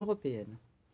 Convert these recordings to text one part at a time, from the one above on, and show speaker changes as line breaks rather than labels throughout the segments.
européenne.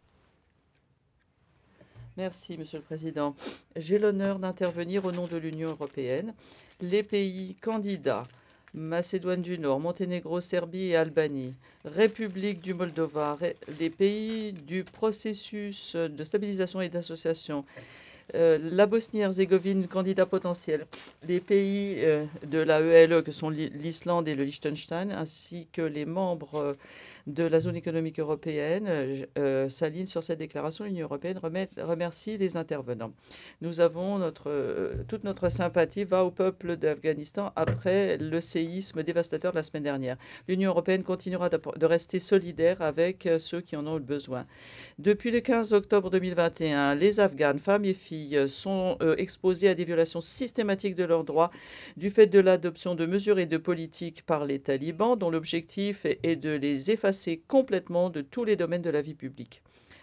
Merci, Monsieur le Président. J'ai l'honneur d'intervenir au nom de l'Union européenne. Les pays candidats, Macédoine du Nord, Monténégro, Serbie et Albanie, République du Moldova, les pays du processus de stabilisation et d'association, la Bosnie-Herzégovine, candidat potentiel, les pays de la ELE que sont l'Islande et le Liechtenstein, ainsi que les membres de la zone économique européenne s'alignent sur cette déclaration. L'Union européenne remercie les intervenants. Nous avons toute notre sympathie va au peuple d'Afghanistan après le séisme dévastateur de la semaine dernière. L'Union européenne continuera de rester solidaire avec ceux qui en ont le besoin. Depuis le 15 octobre 2021, les Afghanes, femmes et filles, sont exposées à des violations systématiques de leurs droits du fait de l'adoption de mesures et de politiques par les talibans, dont l'objectif est de les effacer complètement de tous les domaines de la vie publique.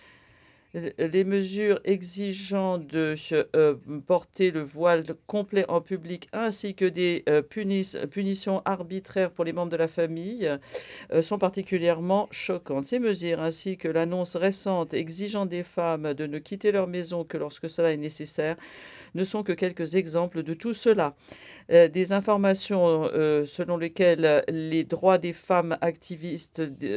Les mesures exigeant de porter le voile complet en public ainsi que des punitions arbitraires pour les membres de la famille sont particulièrement choquantes. Ces mesures, ainsi que l'annonce récente exigeant des femmes de ne quitter leur maison que lorsque cela est nécessaire, ne sont que quelques exemples de tout cela. Des informations selon lesquelles les droits des femmes activistes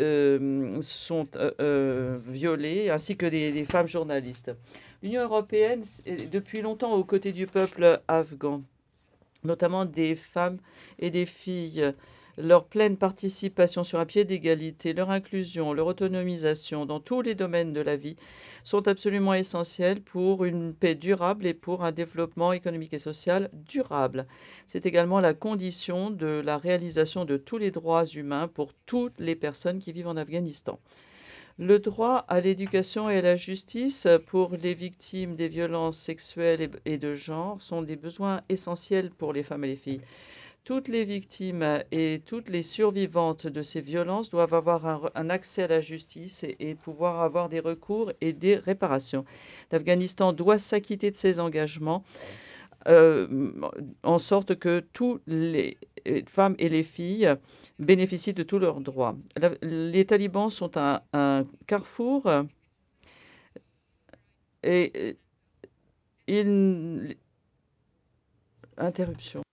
sont violés, ainsi que des femmes journalistes. L'Union européenne est depuis longtemps aux côtés du peuple afghan, notamment des femmes et des filles. Leur pleine participation sur un pied d'égalité, leur inclusion, leur autonomisation dans tous les domaines de la vie sont absolument essentielles pour une paix durable et pour un développement économique et social durable. C'est également la condition de la réalisation de tous les droits humains pour toutes les personnes qui vivent en Afghanistan. Le droit à l'éducation et à la justice pour les victimes des violences sexuelles et de genre sont des besoins essentiels pour les femmes et les filles. Toutes les victimes et toutes les survivantes de ces violences doivent avoir un accès à la justice et pouvoir avoir des recours et des réparations. L'Afghanistan doit s'acquitter de ses engagements en sorte que toutes les femmes et les filles bénéficient de tous leurs droits. Les talibans sont un carrefour et interruption.